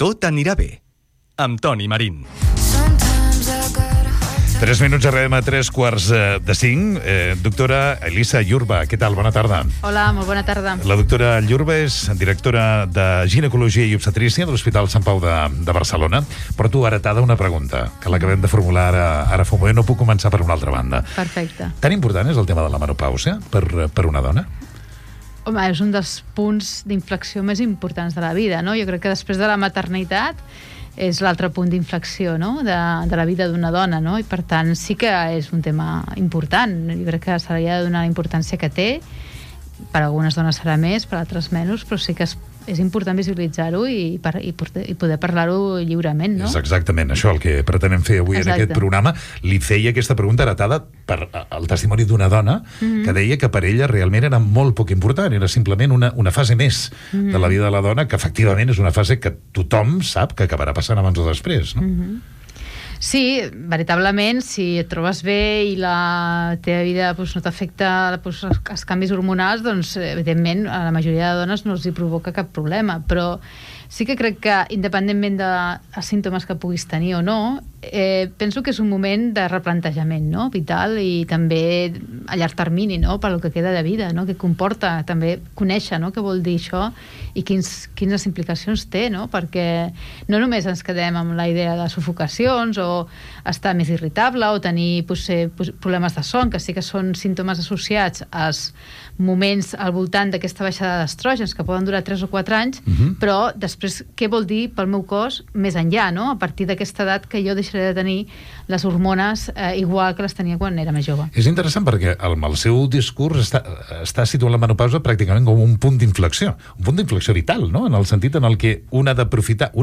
Tot anirà bé, amb Toni Marín. 3 minuts, arribem a 3:45. Doctora Elisa Llurba, què tal? Bona tarda. Hola, molt bona tarda. La doctora Llurba és directora de ginecologia i obstetrícia de l'Hospital Sant Pau de Barcelona. Porto heretada una pregunta, que l'acabem de formular ara fa un moment. No puc començar per una altra banda. Perfecte. Tan important és el tema de la menopàusia per una dona? Home, és un dels punts d'inflexió més importants de la vida, no? Jo crec que després de la maternitat és l'altre punt d'inflexió, no? de la vida d'una dona, no? I per tant sí que és un tema important. Jo crec que se li ha de donar la importància que té. Per algunes dones serà més, per altres menys, però sí que és important visibilitzar-ho i poder parlar-ho lliurement, no? És exactament això el que pretenem fer avui en aquest programa. Li feia aquesta pregunta heretada per el testimoni d'una dona que deia que per ella realment era molt poc important, era simplement una fase més de la vida de la dona, que efectivament és una fase que tothom sap que acabarà passant abans o després, no? Sí, veritablement, si et trobes bé i la teva vida no t'afecta els canvis hormonals, doncs, evidentment, a la majoria de dones no els hi provoca cap problema, però sí que crec que, independentment dels símptomes que puguis tenir o no, penso que és un moment de replantejament, no? Vital, i també a llarg termini, no? Per el que queda de vida, no? Que comporta també conèixer, no? Què vol dir això i quines implicacions té, no? Perquè no només ens quedem amb la idea de sufocacions o estar més irritable o tenir problemes de son, que sí que són símptomes associats als moments al voltant d'aquesta baixada d'estrògens que poden durar 3 o 4 anys, però després què vol dir pel meu cos més enllà, no? A partir d'aquesta edat que jo deixaré de tenir les hormones igual que les tenia quan era més jove. És interessant perquè el seu discurs està situant la menopausa pràcticament com un punt d'inflexió vital, no? En el sentit en el que una ha d'aprofitar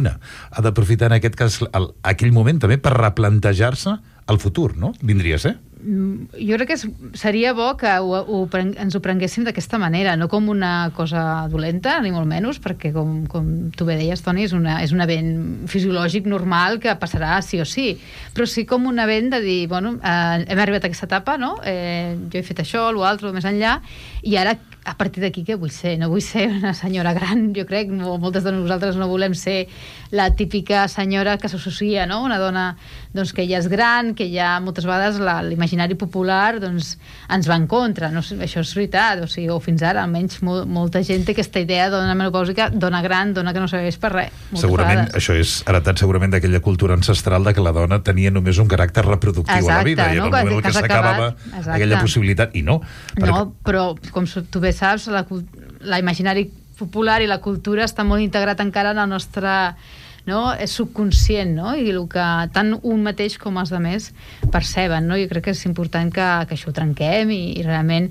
en aquest cas aquell moment també per replantejar-se el futur, no? Vindria a ser? Jo crec que seria bo que ens ho prenguéssim d'aquesta manera, no com una cosa dolenta, ni molt menys, perquè com tu bé deies, Toni, és un event fisiològic normal que passarà sí o sí, però sí com un event de dir, bueno, hem arribat a aquesta etapa, no? Jo he fet això, l'altre, més enllà, i ara a partir d'aquí què vull ser? No vull ser una senyora gran, jo crec, moltes de nosaltres no volem ser la típica senyora que s'associa, no? Una dona doncs, que ja és gran, que ja moltes vegades l'imaginari popular doncs, ens va en contra, no? Això és veritat, o fins ara almenys molta gent té aquesta idea de dona menopàusica, dona gran, dona que no serveix per res. Segurament això és heretat segurament d'aquella cultura ancestral de que la dona tenia només un caràcter reproductiu a la vida, i en el moment que s'acabava aquella possibilitat, i no. No, però com tu bé saps, l'imaginari popular i la cultura està molt integrat encara en el nostre subconscient, no? I el que tant un mateix com els altres perceben, no? Jo crec que és important que això ho trenquem i realment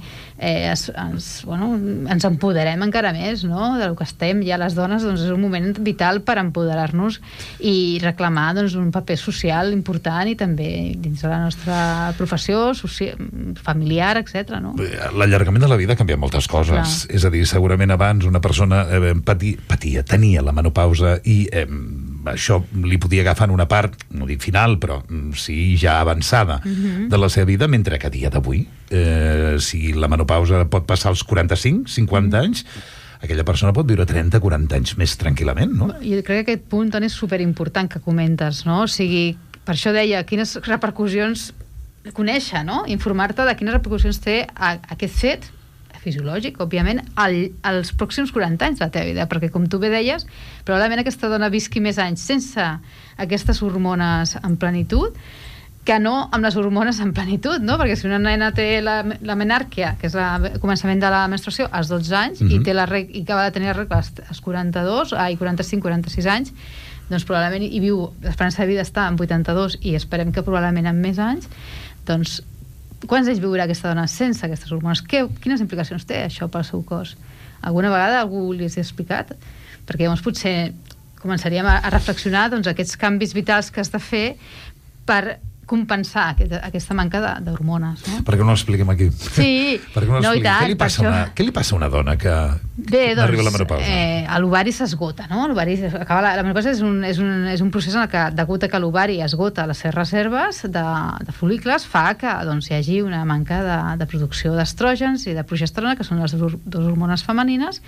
ens empoderem encara més, no? Del que estem ja les dones, doncs és un moment vital per empoderar-nos i reclamar doncs, un paper social important i també dins de la nostra professió familiar, etc. No? L'allargament de la vida ha canviat moltes coses. Clar. És a dir, segurament abans una persona tenia la menopausa i això li podia agafar en una part, no dic final, però sí ja avançada de la seva vida, mentre que a dia d'avui, si la menopausa pot passar als 45, 50 anys, aquella persona pot viure 30-40 anys més tranquil·lament, no? Jo crec que aquest punt és superimportant que comentes, no? O sigui, per això deia, quines repercussions conèixer, no? Informar-te de quines repercussions té aquest fet fisiològic, òbviament, als pròxims 40 anys de la teva vida, perquè com tu bé deies, probablement aquesta dona visqui més anys sense aquestes hormones en plenitud que no amb les hormones en plenitud, no? Perquè si una nena té la menàrquia, que és el començament de la menstruació, als 12 anys, i acaba de tenir la regla als 45-46 anys, doncs probablement l'esperança de vida està en 82 i esperem que probablement en més anys, doncs quants anys viurà aquesta dona sense aquestes hormones? Quines implicacions té això pel seu cos? Alguna vegada algú li has explicat? Perquè llavors potser començaríem a reflexionar doncs, aquests canvis vitals que has de fer per compensar aquesta manca d'hormones, no? Per què no l'expliquem aquí? Sí, no, i tant. Què li passa a una dona que arriba a la menopausa? L'ovari s'esgota, no? La menopausa és un procés en el que, degut a que l'ovari esgota les seves reserves de folícules, fa que doncs, hi hagi una manca de producció d'estrògens i de progesterona, que són les dues hormones femenines,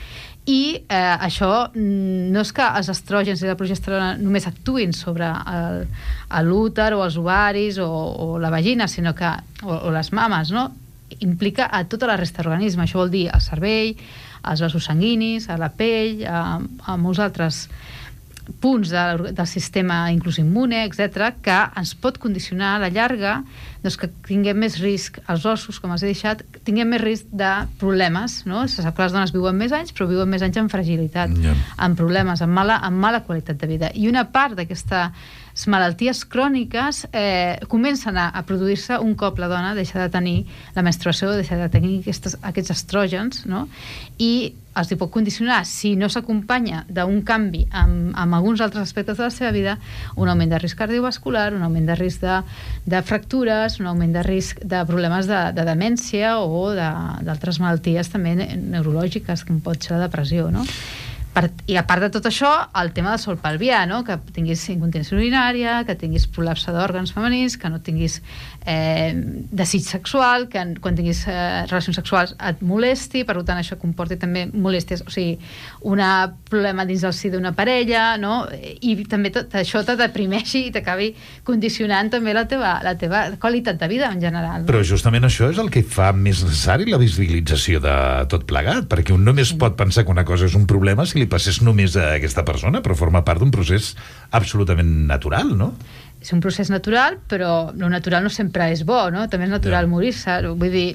I això no és que els estrògens i la progesterona només actuïn sobre l'úter o els ovaris o la vagina, sinó que o les mames, no? Implica a tota la resta de l'organisme. Això vol dir el cervell, els vasos sanguinis, a la pell, a molts altres punts del sistema inclús immune, etc., que ens pot condicionar a la llarga, doncs que tinguem més risc als ossos, com els he deixat, tinguem més risc de problemes, no? Se sap que les dones viuen més anys, però viuen més anys amb fragilitat, amb problemes, amb mala qualitat de vida. I una part d'aquestes malalties cròniques comencen a produir-se un cop la dona deixa de tenir la menstruació, deixa de tenir aquests estrògens, no? I els pot condicionar, si no s'acompanya d'un canvi amb alguns altres aspectes de la seva vida, un augment de risc cardiovascular, un augment de risc de fractures, un augment de risc de problemes de demència o d'altres malalties també neurològiques, com pot ser la depressió, no? I a part de tot això, el tema del sol pelvià, no? Que tinguis incontinència urinària, que tinguis prolapse d'òrgans femenins, que no tinguis desig sexual, que quan tinguis relacions sexuals et molesti, per tant això comporti també molèsties, o sigui, un problema dins del si d'una parella, no? I també tot això te deprimeixi i t'acabi condicionant també la teva qualitat de vida en general, no? Però justament això és el que fa més necessari la visibilització de tot plegat, perquè un només pot pensar que una cosa és un problema si li passés només a aquesta persona, però forma part d'un procés absolutament natural, no? És un procés natural, però lo natural no sempre és bo, no? També és natural morir-se. Vull dir,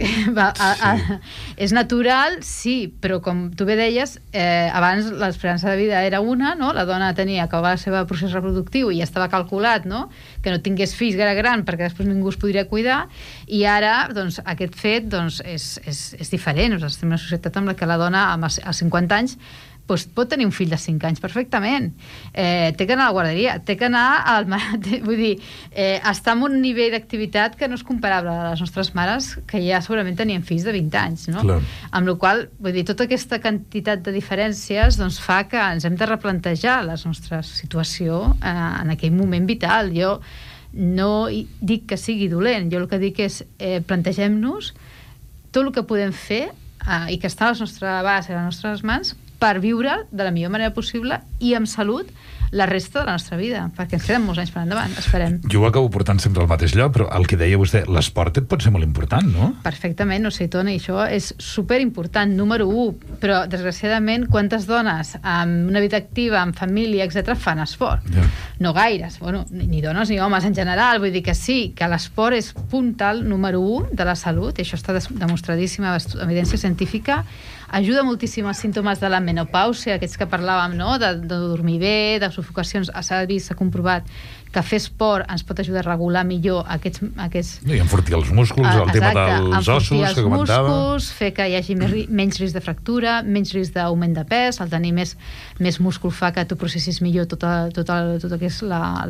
és natural, sí, però com tu bé deies, abans l'esperança de vida era una, no? La dona tenia que acabar el seu procés reproductiu i ja estava calculat, no? Que no tingués fills gran perquè després ningú es podria cuidar, i ara, doncs, aquest fet doncs, és diferent. Estem en una societat en la que la dona als 50 anys doncs pot tenir un fill de 5 anys perfectament, té que anar a la guarderia, té que anar vull dir, està en un nivell d'activitat que no és comparable a les nostres mares, que ja segurament tenien fills de 20 anys, no? Clar. Amb la qual cosa, vull dir, tota aquesta quantitat de diferències doncs fa que ens hem de replantejar la nostra situació en aquell moment vital. Jo no dic que sigui dolent, jo el que dic és plantegem-nos tot el que podem fer i que està a la nostra abast i a les nostres mans per viure de la millor manera possible i amb salut la resta de la nostra vida, perquè ens queden molts anys per endavant, esperem. Jo ho acabo portant sempre al mateix lloc, però el que deia vostè, l'esport et pot ser molt important, no? Perfectament, no sé, Toni, això és superimportant, número 1, però desgraciadament quantes dones amb una vida activa, amb família, etc., fan esport? Ja. No gaires, bueno, ni dones ni homes en general, vull dir que sí, que l'esport és puntal número 1 de la salut, i això està demostradíssima amb evidència científica, ajuda moltíssim als símptomes de la menopàusia, aquests que parlàvem, no? De dormir bé, de sufocacions, s'ha vist, s'ha comprovat que fer esport ens pot ajudar a regular millor aquests... I enfortir els músculs, el tema dels ossos que comentava. Músculs, fer que hi hagi menys risc de fractura, menys risc d'augment de pes, el tenir més múscul fa que tu processis millor tot el que és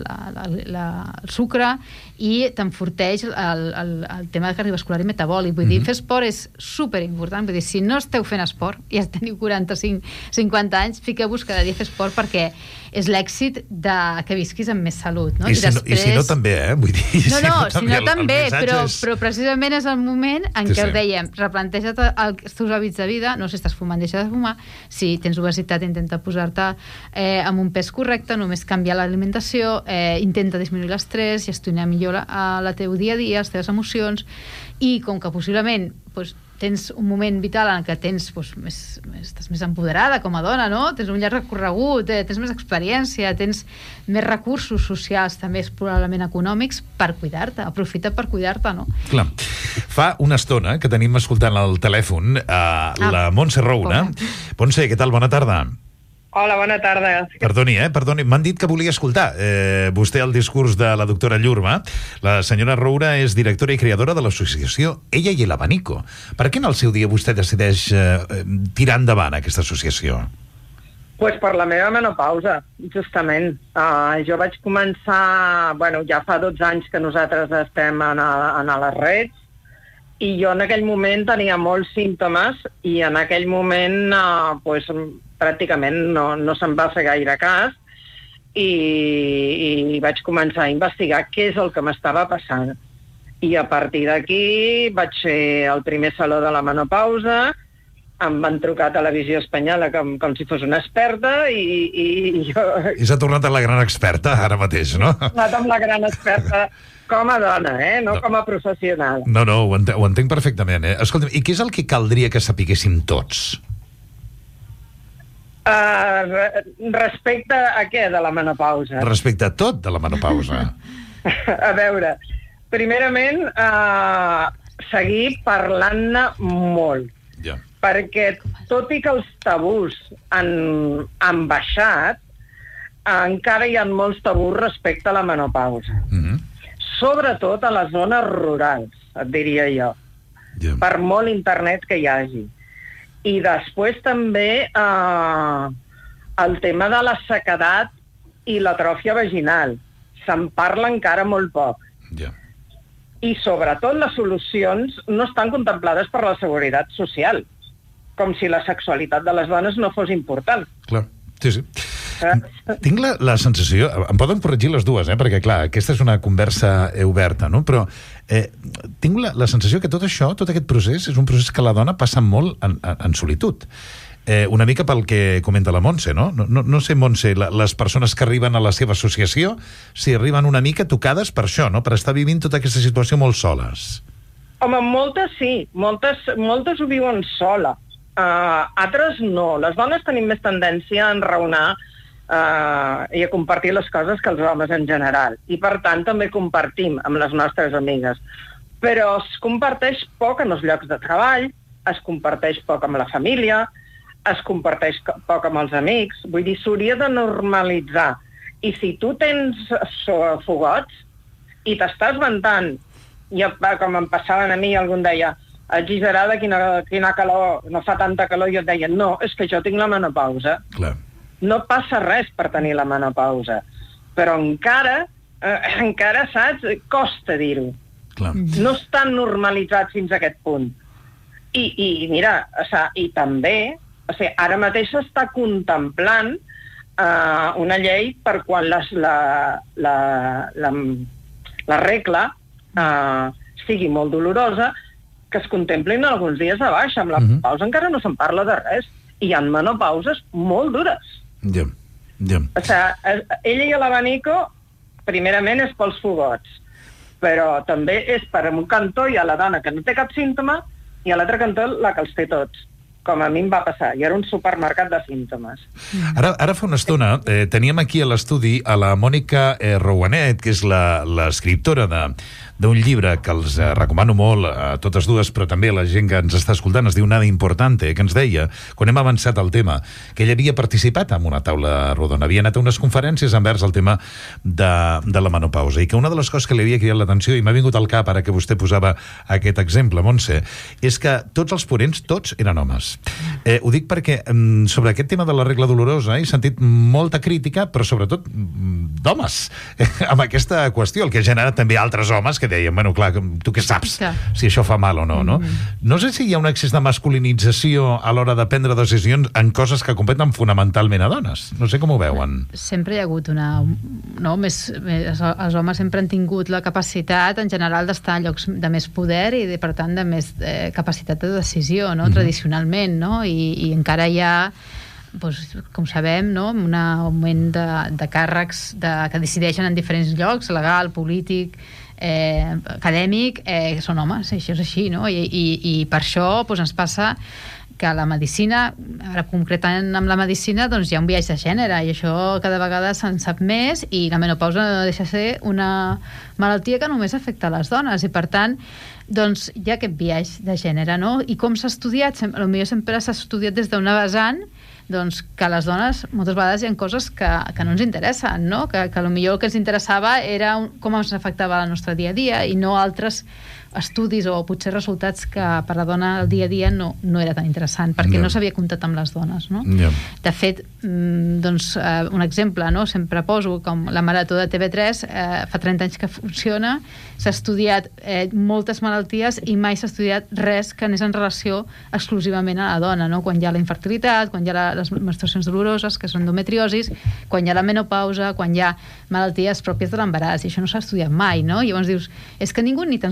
el sucre, i t'enforteix el tema cardiovascular i metabòlic. Vull dir, fer esport és superimportant. Vull dir, si no esteu fent esport, ja teniu 45-50 anys, fiqueu-vos cada dia a fer esport, perquè és l'èxit que visquis amb més salut. No? I si no també, Vull dir, si no també, però precisament és el moment en què dèiem, replanteja't els teus hàbits de vida, no sé si estàs fumant, deixa de fumar, si tens obesitat, intenta posar-te amb un pes correcte, només canviar l'alimentació, intenta disminuir l'estrès, gestionar millor el teu dia a dia, les teves emocions, i com que possiblement tens un moment vital en què estàs més empoderada com a dona, no? Tens un llarg recorregut, tens més experiència, tens més recursos socials, també probablement econòmics, per cuidar-te. Aprofita per cuidar-te, no? Clar. Fa una estona que tenim escoltant al telèfon la Montse Roura. Montse, què tal? Bona tarda. Hola, bona tarda. Perdoni. M'han dit que volia escoltar vostè el discurs de la doctora Llurma. La senyora Roura és directora i creadora de l'associació Ella i el Abanico. Per què en el seu dia vostè decideix tirar endavant aquesta associació? Pues per la meva menopausa, justament. Jo vaig començar, ja fa 12 anys que nosaltres estem a les reds, i jo en aquell moment tenia molts símptomes, i en aquell moment pràcticament no se'n va fer gaire cas, i vaig començar a investigar què és el que m'estava passant. I a partir d'aquí vaig fer el primer saló de la menopausa, em van trucar a Televisió Espanyola com si fos una experta i jo... I s'ha tornat la gran experta ara mateix, no? He anat amb la gran experta com a dona, no com a professional. No, ho entenc perfectament. Escolta'm, i què és el que caldria que sapiguéssim tots? Respecte a què de la menopausa? Respecte a tot de la menopausa. A veure, primerament, seguir parlant-ne molt. Ja. Perquè tot i que els tabús han baixat, encara hi ha molts tabús respecte a la menopausa. Sobretot a les zones rurals, et diria jo. Ja. Per molt internet que hi hagi. I després també el tema de la sequedat i l'atròfia vaginal. Se'n parla encara molt poc. Ja. I sobretot les solucions no estan contemplades per la Seguretat Social, com si la sexualitat de les dones no fos important. Clar, sí. Tinc la sensació, em poden corregir les dues, perquè clar, aquesta és una conversa oberta, no? Però tinc la sensació que tot això, tot aquest procés, és un procés que la dona passa molt en solitud. Una mica pel que comenta la Montse, no? No sé, Montse, les persones que arriben a la seva associació, si arriben una mica tocades per això, no? Per estar vivint tota aquesta situació molt soles. Home, moltes sí, moltes ho viuen sola. Altres no. Les dones tenim més tendència a enraonar i a compartir les coses que els homes en general. I per tant també compartim amb les nostres amigues. Però es comparteix poc en els llocs de treball, es comparteix poc amb la família, es comparteix poc amb els amics. Vull dir, s'hauria de normalitzar. I si tu tens fogots i t'estàs ventant, com em passaven a mi, algú em deia exagerada, quina calor, no fa tanta calor, i jo et deia, no, és que jo tinc la menopausa. Clar. No passa res per tenir la menopausa, però encara, saps, costa dir-ho. Clar. No estan normalitzats fins a aquest punt. I mira, i també, ara mateix s'està contemplant una llei per quan la regla sigui molt dolorosa, que es contemplin alguns dies de baixa. Amb la pausa encara no se'n parla de res. I hi ha menopauses molt dures. Ja. Ella i l'abanico, primerament és pels fogots, però també és per un cantó hi ha la dona que no té cap símptoma i a l'altre cantó la que els té tots, com a mi em va passar. I era un supermercat de símptomes. Ara fa una estona teníem aquí a l'estudi a la Mònica Rouanet, que és l'escriptora d'un llibre que els recomano molt a totes dues, però també a la gent que ens està escoltant. Es diu Nada Importante, que ens deia, quan hem avançat el tema, que ella havia participat en una taula rodona, havia anat a unes conferències envers el tema de la menopausa, i que una de les coses que li havia cridat l'atenció, i m'ha vingut al cap ara que vostè posava aquest exemple, Montse, és que tots els ponents, tots eren homes. Ho dic perquè sobre aquest tema de la regla dolorosa he sentit molta crítica, però sobretot d'homes, amb aquesta qüestió, el que ha generat també altres homes que deien, bueno, clar, tu què saps si això fa mal o no, no? No sé si hi ha un excés de masculinització a l'hora de prendre decisions en coses que competen fonamentalment a dones. No sé com ho veuen. Sempre hi ha hagut els homes sempre han tingut la capacitat, en general, d'estar en llocs de més poder i, per tant, de més capacitat de decisió, no? Tradicionalment, no? I encara hi ha, com sabem, no? Un augment de càrrecs que decideixen en diferents llocs, legal, polític, acadèmic, són homes, això és així, no? I per això ens passa que la medicina, ara concretament amb la medicina, doncs hi ha un biaix de gènere, i això cada vegada se'n sap més, i la menopausa no deixa de ser una malaltia que només afecta a les dones, i per tant doncs hi ha aquest biaix de gènere, no? I com s'ha estudiat? Potser sempre s'ha estudiat des d'una vessant, doncs que a les dones moltes vegades hi ha coses que no ens interessen, no? Que potser el que ens interessava era com ens afectava el nostre dia a dia, i no altres estudis o potser resultats que per la dona el dia a dia no era tan interessant, perquè no s'havia comptat amb les dones, no? De fet, doncs un exemple, no? Sempre poso com la marató de TV3, fa 30 anys que funciona, s'ha estudiat moltes malalties i mai s'ha estudiat res que anés en relació exclusivament a la dona, no? Quan hi ha la infertilitat, quan hi ha les menstruacions doloroses, que són endometriosis, quan hi ha la menopausa, quan hi ha malalties pròpies de l'embaràs, i això no s'ha estudiat mai, no? I llavors dius, és que ningú ni tan sols ho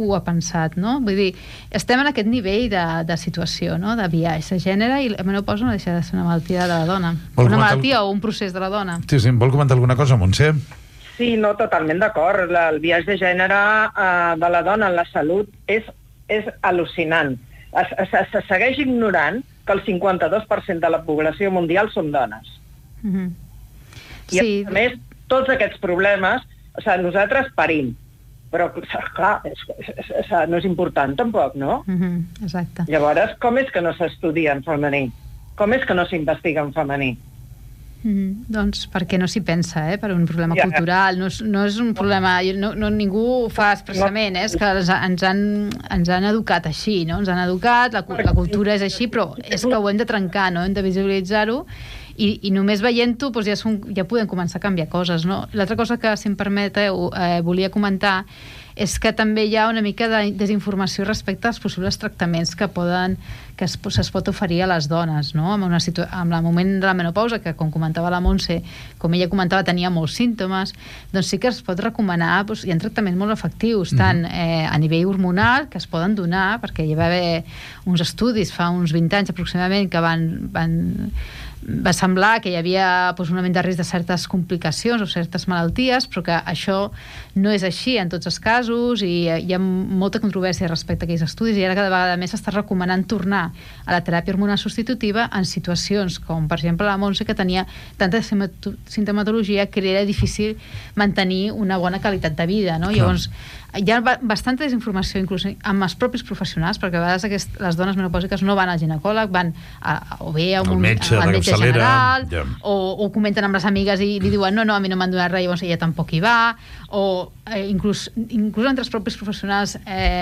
ho ha pensat, no? Vull dir, estem en aquest nivell de situació, no? De biaix de gènere, i la menopausa no deixa de ser una malaltia de la dona. Una malaltia o un procés de la dona. Sí, vol comentar alguna cosa, Montse? Sí, no, totalment d'acord. El biaix de gènere de la dona en la salut és al·lucinant. Se segueix ignorant que el 52% de la població mundial són dones. I, a més, tots aquests problemes, nosaltres parim, però, clar, no és important tampoc, no? Exacte. Llavors, com és que no s'estudia en femení? Com és que no s'investiga en femení? Doncs perquè no s'hi pensa, per un problema cultural, no és un problema, ningú ho fa expressament, és que ens han educat així, no? Ens han educat, la cultura és així, però és que ho hem de trencar, no? Hem de visualitzar-ho, i només veient-ho ja podem començar a canviar coses, no? L'altra cosa que, si em permeteu, volia comentar és que també hi ha una mica de desinformació respecte als possibles tractaments que es pot oferir a les dones, no? En el moment de la menopausa, que, com comentava la Montse, com ella comentava, tenia molts símptomes, doncs sí que es pot recomanar, hi ha tractaments molt efectius, tant a nivell hormonal, que es poden donar, perquè hi va haver uns estudis fa uns 20 anys aproximadament que va semblar que hi havia un augment de risc de certes complicacions o certes malalties, però que això no és així en tots els casos, i hi ha molta controvèrsia respecte a aquells estudis, i ara cada vegada més s'està recomanant tornar a la teràpia hormonal substitutiva en situacions com, per exemple, la Montse, que tenia tanta sintomatologia que era difícil mantenir una bona qualitat de vida, no? Llavors, hi ha bastanta desinformació inclús amb els propis professionals, perquè a vegades les dones menopàusiques no van al ginecòleg, van o bé a un metge general, o comenten amb les amigues i li diuen no, a mi no m'han donat res, llavors ella tampoc hi va, o inclús entre els propis professionals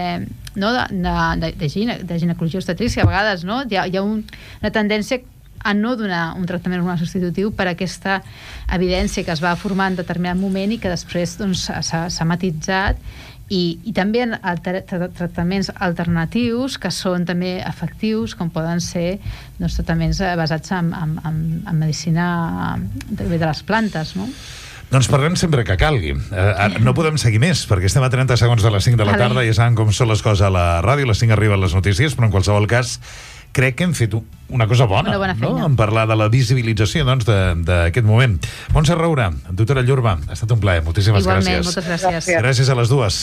de ginecologia obstetrícia, a vegades hi ha una tendència a no donar un tractament hormonal substitutiu per aquesta evidència que es va formar en determinat moment i que després s'ha matitzat, i també tractaments alternatius que són també efectius, com poden ser tractaments basats en medicina de les plantes, no? Doncs parlem sempre que calgui. No podem seguir més, perquè estem a 30 segons de les 5 de la tarda, ja saben com són les coses a la ràdio, a les 5 arriben les notícies, però en qualsevol cas crec que hem fet una cosa bona, no? En parlar de la visibilització d'aquest moment. Montse Roura, doctora Llurba, ha estat un plaer. Moltíssimes gràcies. Igualment, moltes gràcies. Gràcies a les dues.